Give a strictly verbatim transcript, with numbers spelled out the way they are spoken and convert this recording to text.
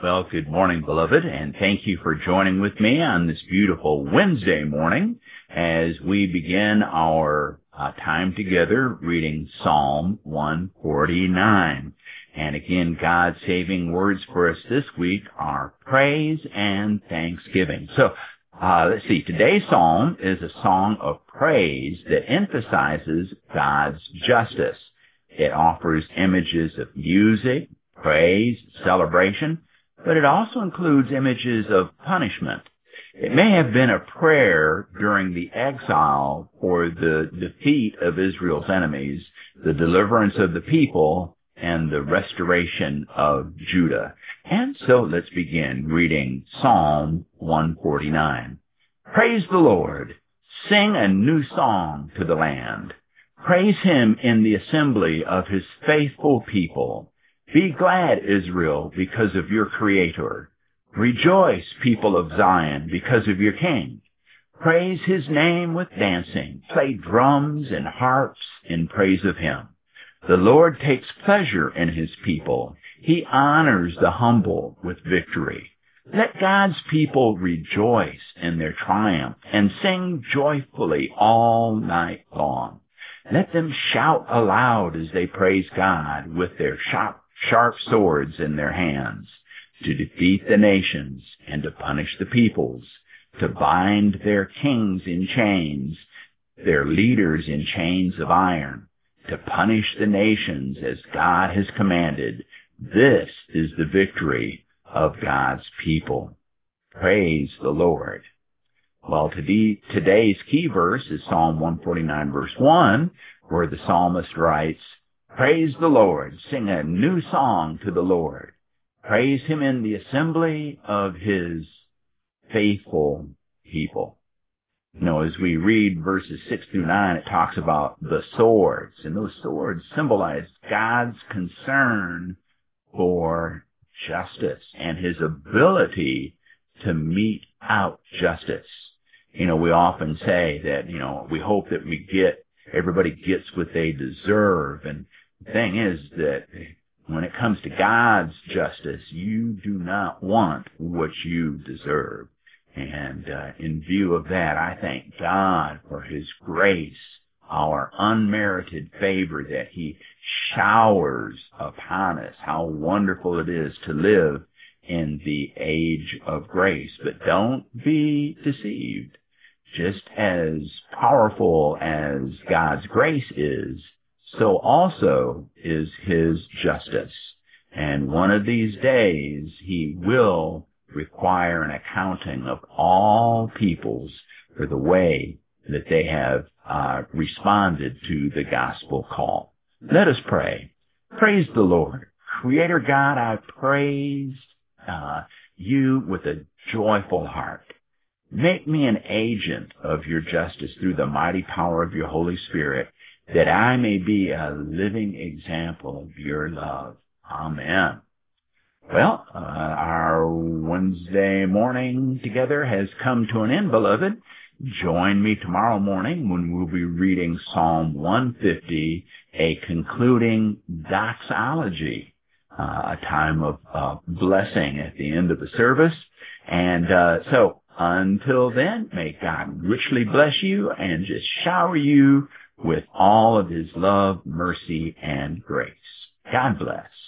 Well, good morning, beloved, and thank you for joining with me on this beautiful Wednesday morning as we begin our uh, time together reading Psalm one forty-nine. And again, God's saving words for us this week are praise and thanksgiving. So, uh, let's see, today's psalm is a song of praise that emphasizes God's justice. It offers images of music, praise, celebration, but it also includes images of punishment. It may have been a prayer during the exile for the defeat of Israel's enemies, the deliverance of the people, and the restoration of Judah. And so let's begin reading Psalm one forty-nine. Praise the Lord. Sing a new song to the land. Praise him in the assembly of his faithful people. Be glad, Israel, because of your Creator. Rejoice, people of Zion, because of your King. Praise his name with dancing. Play drums and harps in praise of him. The Lord takes pleasure in his people. He honors the humble with victory. Let God's people rejoice in their triumph and sing joyfully all night long. Let them shout aloud as they praise God with their sharp sharp swords in their hands, to defeat the nations and to punish the peoples, to bind their kings in chains, their leaders in chains of iron, to punish the nations as God has commanded. This is the victory of God's people. Praise the Lord. Well, today, today's key verse is Psalm one forty-nine, verse one, where the psalmist writes, Praise the Lord. Sing a new song to the Lord. Praise him in the assembly of his faithful people. You know, as we read verses six through nine, it talks about the swords, and those swords symbolize God's concern for justice and his ability to mete out justice. You know, we often say that, you know, we hope that we get, everybody gets what they deserve, and the thing is that when it comes to God's justice, you do not want what you deserve. And uh, in view of that, I thank God for his grace, our unmerited favor that he showers upon us. How wonderful it is to live in the age of grace. But don't be deceived. Just as powerful as God's grace is, so also is his justice. And one of these days, he will require an accounting of all peoples for the way that they have uh, responded to the gospel call. Let us pray. Praise the Lord. Creator God, I praise uh, you with a joyful heart. Make me an agent of your justice through the mighty power of your Holy Spirit, that I may be a living example of your love. Amen. Well, uh, our Wednesday morning together has come to an end, beloved. Join me tomorrow morning when we'll be reading Psalm one fifty, a concluding doxology, uh, a time of uh, blessing at the end of the service. And uh, so, until then, may God richly bless you and just shower you with all of his love, mercy, and grace. God bless.